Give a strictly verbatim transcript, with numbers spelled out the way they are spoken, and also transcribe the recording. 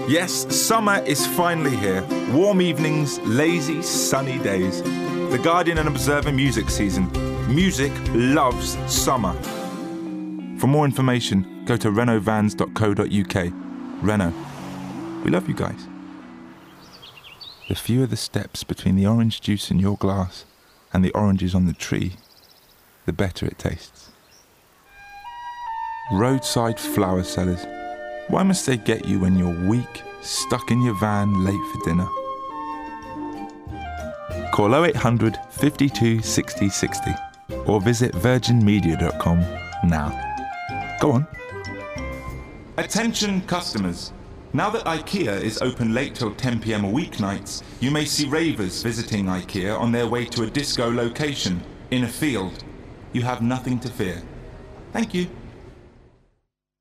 Yes, summer is finally here. Warm evenings, lazy, sunny days. The Guardian and Observer music season. Music loves summer. For more information, go to renault vans dot co dot uk. Renault, we love you guys. The fewer the steps between the orange juice in your glass and the oranges on the tree, the better it tastes. Roadside flower sellers. Why must they get you when you're weak, stuck in your van, late for dinner? Call oh eight hundred, fifty-two, sixty, sixty or visit virgin media dot com now. Go on. Attention customers. Now that IKEA is open late till ten p.m. weeknights, you may see ravers visiting IKEA on their way to a disco location in a field. You have nothing to fear. Thank you.